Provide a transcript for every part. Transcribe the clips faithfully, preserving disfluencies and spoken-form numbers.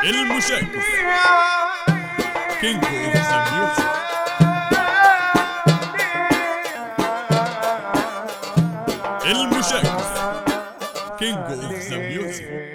المشاكس كينج اوف ذا ميوزك. المشاكس كينج اوف ذا ميوزك.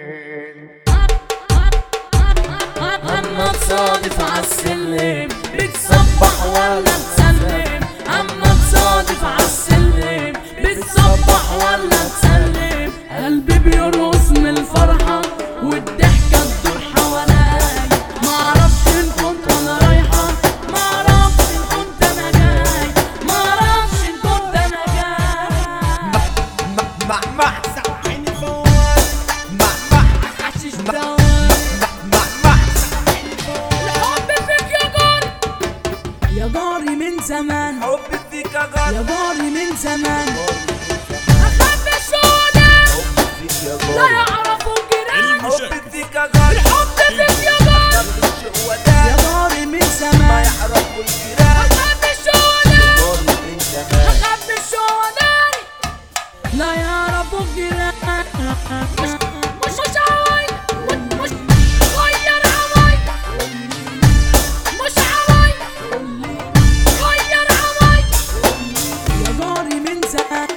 اما تصادف عالسلم بتصبح ولا تسلم، اما تصادف عالسلم بتصبح ولا تسلم. قلبي بيرقص من الفرحة والضحكة تدور حوالي، معرفش ان كنت انا رايحة، معرفش ان كنت انا جاي، معرفش ان كنت انا جاي. مع مع سامعيني فوال مع مع حشيش دوال مع مع سامعيني فوال. الحب فيك يا جاري، يا جاري من زمان، حبي فيك يا جاري، يا جاري من زمان. اخاف الشهداء لا يعرفوا الجيران، حبي فيك يا جاري، الحب فيك يا جاري، يا جاري من ما زمان. يعرفوا الجيران. اخاف الشهداء اخاف الشهداء لا يعرفوا الجيران. مش مش مش عوايد، مش غير عوايد، مش عوايد غير عوايد، يا جاري من زمان.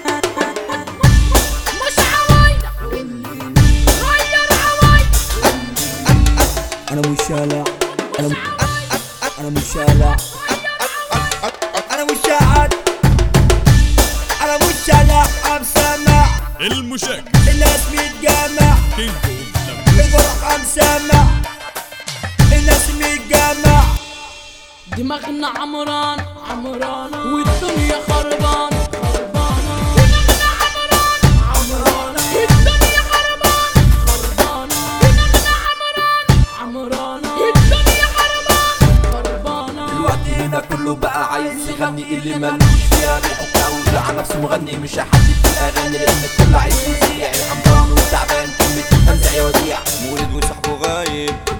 مش عوايد غير عوايد. انا مش شالع، انا انا مش شالع، انا مش شاعد، انا مش شالع. عم سامع المشاكس الناس متجمع، كينج اوف ذا ميوزك. الفرح عم سامع الناس متجمع. دماغنا عمران عمرانة والدنيا خربان خربانة. دماغنا عمران عمرانة والدنيا خربان خربانة. دماغنا عمران عمرانة والدنيا خربان خربانة. الوقت هنا كله بقى عايز يغني، اللي مالوش فيها بيحط وزع نفسه مغني. مش هحدد في الاغاني لان الكل عايز يذيع، الحمضان وتعبان كلمة همزة يا وديع. مولد وصاحبه غايب